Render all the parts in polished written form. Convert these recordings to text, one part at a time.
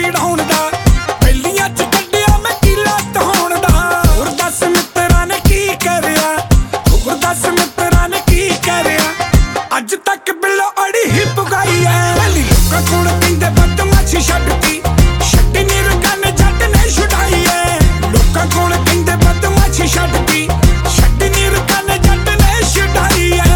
ਛਡਾਉਣ ਦਾ ਪਹਿਲੀਆਂ ਚ ਕੱਢਿਆ ਮੈਂ ਕੀਲਾ ਧਾਉਣ ਦਾ ਹੋਰ ਦੱਸ ਮਿੱਤਰਾਂ ਨੇ ਕੀ ਕਰਿਆ ਹੋਰ ਦੱਸ ਮਿੱਤਰਾਂ ਨੇ ਕੀ ਕਰਿਆ ਅੱਜ ਤੱਕ ਬਿੱਲੋ ਅੜੀ ਹੀ ਪੁਗਾਈ ਐ ਪਹਿਲੀ ਲੋਕਾਂ ਕੋਲ ਕਹਿੰਦੇ ਬਦਮਾਸ਼ੀ ਛੱਡਤੀ ਛੱਡੀ ਨੀ ਰਕਾਨੇ ਜੱਟ ਨੇ ਛੁਡਾਈ ਐ ਲੋਕਾਂ ਕੋਲ ਕਹਿੰਦੇ ਬਦਮਾਸ਼ੀ ਛੱਡਤੀ ਛੱਡੀ ਨੀ ਰਕਾਨੇ ਜੱਟ ਨੇ ਛੁਡਾਈ ਐ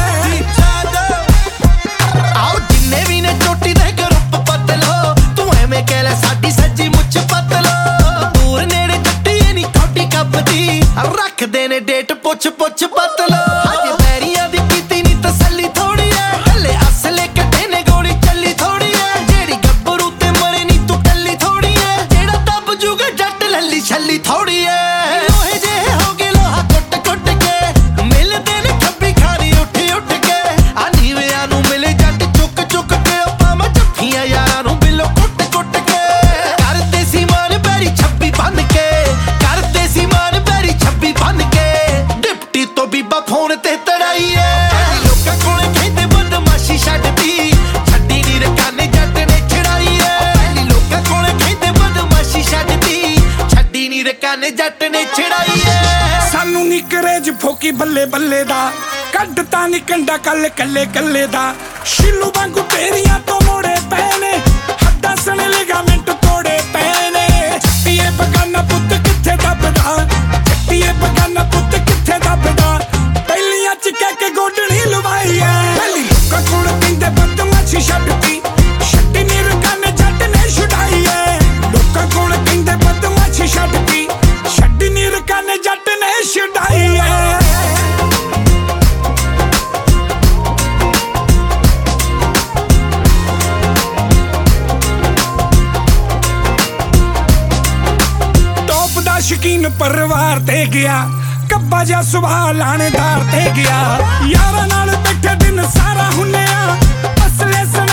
ਆਓ ਜਿੰਨੇ ਵੀ ਨੇ ਚੋਟੀ ਦੇ ਗਰੁੱਪ ਬਦਲੋ ਤੂੰ ਐਵੇਂ ਕਹਿ ਲੈ ਸਾਡੀ ਸੱਜੀ ਮੁੱਛ ਬਦਲੋ ਦੂਰ ਨੇੜੇ ਜੱਟੀ ਨਹੀਂ ਥੋੜੀ ਕੱਪਦੀ ਰੱਖਦੇ ਨੇ ਡੇਟ ਪੁੱਛ ਪੁੱਛ ਬਦਲੋ ਅੱਜ ਪੈਰੀਆਂ ਦੀ ਕੀਤੀ ਨਹੀਂ ਤਸੱਲੀ ਥੋੜੀ ਐ ਹਲੇ ਅਸਲੇ ਕੱਢੇ ਨੇ ਗੋਲੀ ਚੱਲੀ ਥੋੜੀ ਐ ਜਿਹੜੀ ਗੱਭਰੂ ਤੇ ਮਰੇ ਨਹੀਂ ਤੂੰ ਕੱਲੀ ਥੋੜੀ ਐ ਜਿਹੜਾ ਦੱਬ ਜੂਗਾ ਜੱਟ ਲੱਲੀ ਛੱਲੀ ਥੋੜੀ ਐ ਲੋਹੇ ਜਿਹੇ ਹੋ ਗਏ ਲੋਹਾ ਕੁੱਟ ਕੁੱਟ ਕੇ ਮਿਲਦੇ ਨੇ ਖੱਬੀ ਖਾਣੀ ਉੱਠ ਉੱਠ ਕੇ ਆ ਨੀਵਿਆਂ ਨੂੰ ਮਿਲੇ ਜੱਟ ਚੁੱਕ ਚੁੱਕ ਕੇ ਪਾਵਾਂ ਜੱਫੀਆਂ ਯਾਰਾਂ ਨੂੰ ਬਿੱਲੋ ਕੁੱਟ ਕੁੱਟ ਕੇ ਕਰਦੇ ਸੀ ਮਾਨ ਬੈਰੀ ਛੱਬੀ ਬੰਨ ਕੇ ਕਰਦੇ ਸੀ ਮਾਨ ਬੈਰੀ ਛੱਬੀ ਬੰਨ ਕੇ ਡਿਪਟੀ ਤੋਂ ਬੀਬਾ ਫੋਨ ਤੇ ਤੜਾਈ ਐ ਲੋਕਾਂ ਕੋਲੇ ਕਹਿੰਦੇ ਬਦਮਾਸ਼ੀ ਛੱਡਤੀ ਛੱਡੀ ਨੀ ਰਕਾਨੇ ਜੱਟ ਨੇ ਛੜਾਈ ਐ ਪਹਿਲੀ ਲੋਕਾਂ ਕੋਲੇ ਕਹਿੰਦੇ ਬਦਮਾਸ਼ੀ ਛੱਡਤੀ ਛੱਡੀ ਨੀ ਰਕਾਨੇ ਜੱਟ ਨੇ ਛੜਾਈ ਐ ਸਾਨੂੰ ਨੀ ਕਰੇਜ ਫੋਕੀ ਬੱਲੇ ਬੱਲੇ ਦਾ ਕੱਢਤਾ ਨੀ ਕੰਡਾ ਕੱਲ ਕੱਲੇ ਕੱਲੇ ਦਾ ਸ਼ਿਲੂ ਵਾਂਗੂ ਤੇਰੀਆਂ ਤੋਂ ਮੋੜੇ ਪਏ ਨੇ ਹੱਡਾਂ ਸਣੇ ਲਿਗਾਮੈਂਟ ਤੋੜੇ ਪਏ ਨੇ ਛੱਟੀਏ ਬਗਾਨਾ ਪੁੱਤ ਕਿੱਥੇ ਦੱਬਦਾ ਛੱਟੀਏ ਬਗਾਨਾ ਪੁੱਤ ਕਿੱਥੇ ਦੱਬਦਾ ਪਹਿਲੀਆਂ ਚ ਕਹਿ ਕੇ ਗੋਡਣੀ ਲਵਾਈ ਐ ਪਹਿਲੀ ਲੋਕਾਂ ਕੋਲ ਕਹਿੰਦੇ ਬਦਮਾਸ਼ੀ ਛੱਡਤੀ ਛੱਡੀ ਨੀ ਰਕਾਨੇ ਜੱਟ ਨੇ ਛੁਡਾਈ ਐ ਲੋਕਾਂ ਕੋਲ ਕਹਿੰਦੇ ਬਦਮਾਸ਼ੀ ਛੱਡਤੀ ਛੱਡੀ ਨੀ ਰਕਾਨੇ ਜੱਟ ਨੇ ਛੁਡਾਈ ਐ ਸ਼ਕੀਨ ਪਰਿਵਾਰ ਤੇ ਗਿਆ ਕੱਬਾ ਜਿਹਾ ਸੁਭਾਅ ਲਾਣੇਦਾਰ ਤੇ ਗਿਆ ਯਾਰਾਂ ਨਾਲ ਬੈਠੇ ਦਿਨ ਸਾਰਾ ਹੁੰਨਿਆ ਅਸਲੇ